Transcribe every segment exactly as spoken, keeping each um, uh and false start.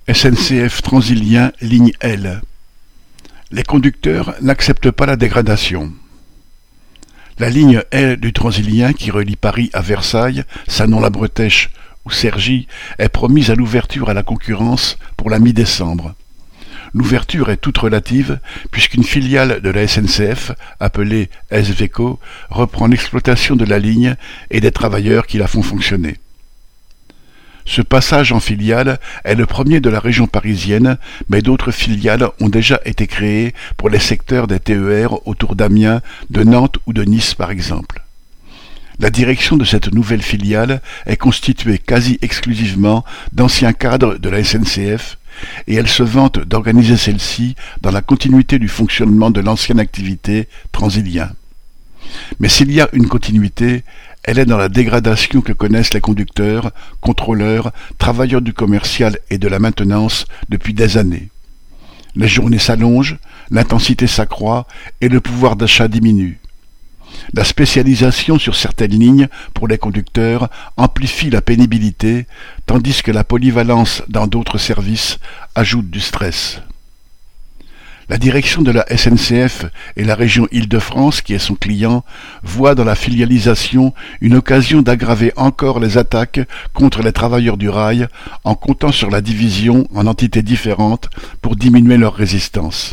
S N C F Transilien ligne L. Les conducteurs n'acceptent pas la dégradation. La ligne L du Transilien qui relie Paris à Versailles, Sanon-la-Bretèche ou Cergy est promise à l'ouverture à la concurrence pour la mi-décembre. L'ouverture est toute relative puisqu'une filiale de la S N C F, appelée SVeco, reprend l'exploitation de la ligne et des travailleurs qui la font fonctionner. Ce passage en filiale est le premier de la région parisienne, mais d'autres filiales ont déjà été créées pour les secteurs des T E R autour d'Amiens, de Nantes ou de Nice par exemple. La direction de cette nouvelle filiale est constituée quasi exclusivement d'anciens cadres de la S N C F et elle se vante d'organiser celle-ci dans la continuité du fonctionnement de l'ancienne activité Transilien. Mais s'il y a une continuité, elle est dans la dégradation que connaissent les conducteurs, contrôleurs, travailleurs du commercial et de la maintenance depuis des années. Les journées s'allongent, l'intensité s'accroît et le pouvoir d'achat diminue. La spécialisation sur certaines lignes pour les conducteurs amplifie la pénibilité, tandis que la polyvalence dans d'autres services ajoute du stress. La direction de la S N C F et la région Île-de-France, qui est son client, voient dans la filialisation une occasion d'aggraver encore les attaques contre les travailleurs du rail en comptant sur la division en entités différentes pour diminuer leur résistance.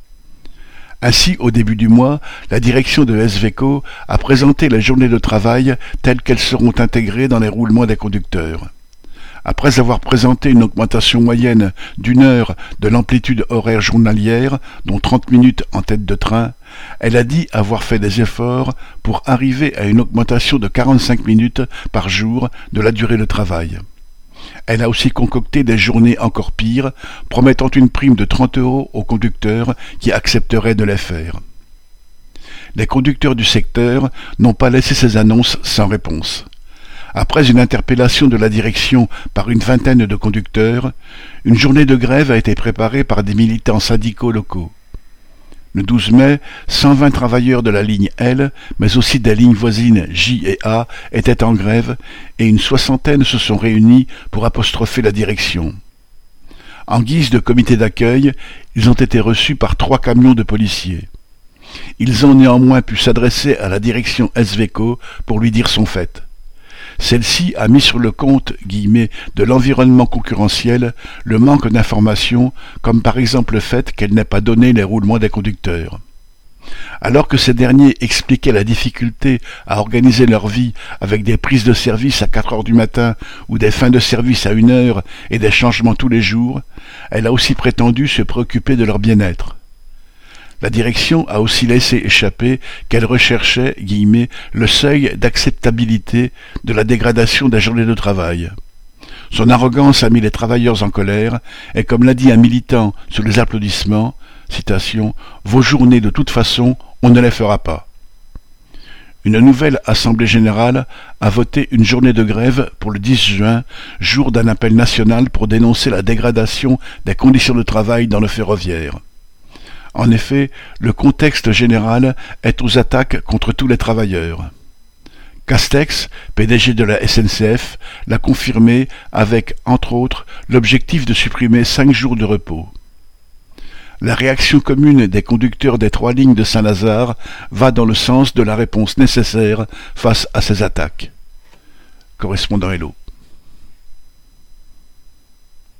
Ainsi, au début du mois, la direction de SVeco a présenté les journées de travail telles qu'elles seront intégrées dans les roulements des conducteurs. Après avoir présenté une augmentation moyenne d'une heure de l'amplitude horaire journalière, dont trente minutes en tête de train, elle a dit avoir fait des efforts pour arriver à une augmentation de quarante-cinq minutes par jour de la durée de travail. Elle a aussi concocté des journées encore pires, promettant une prime de trente euros aux conducteurs qui accepteraient de les faire. Les conducteurs du secteur n'ont pas laissé ces annonces sans réponse. Après une interpellation de la direction par une vingtaine de conducteurs, une journée de grève a été préparée par des militants syndicaux locaux. Le douze mai, cent vingt travailleurs de la ligne L, mais aussi des lignes voisines J et A, étaient en grève et une soixantaine se sont réunis pour apostropher la direction. En guise de comité d'accueil, ils ont été reçus par trois camions de policiers. Ils ont néanmoins pu s'adresser à la direction SVeco pour lui dire son fait. Celle-ci a mis sur le compte guillemets, de l'environnement concurrentiel le manque d'informations, comme par exemple le fait qu'elle n'ait pas donné les roulements des conducteurs. Alors que ces derniers expliquaient la difficulté à organiser leur vie avec des prises de service à quatre heures du matin ou des fins de service à une heure et des changements tous les jours, elle a aussi prétendu se préoccuper de leur bien-être. La direction a aussi laissé échapper qu'elle recherchait guillemets, le seuil d'acceptabilité de la dégradation des journées de travail. Son arrogance a mis les travailleurs en colère et comme l'a dit un militant sous les applaudissements, citation, « Vos journées de toute façon, on ne les fera pas ». Une nouvelle assemblée générale a voté une journée de grève pour le dix juin, jour d'un appel national pour dénoncer la dégradation des conditions de travail dans le ferroviaire. En effet, le contexte général est aux attaques contre tous les travailleurs. Castex, P D G de la S N C F, l'a confirmé avec, entre autres, l'objectif de supprimer cinq jours de repos. La réaction commune des conducteurs des trois lignes de Saint-Lazare va dans le sens de la réponse nécessaire face à ces attaques. Correspondant Hello.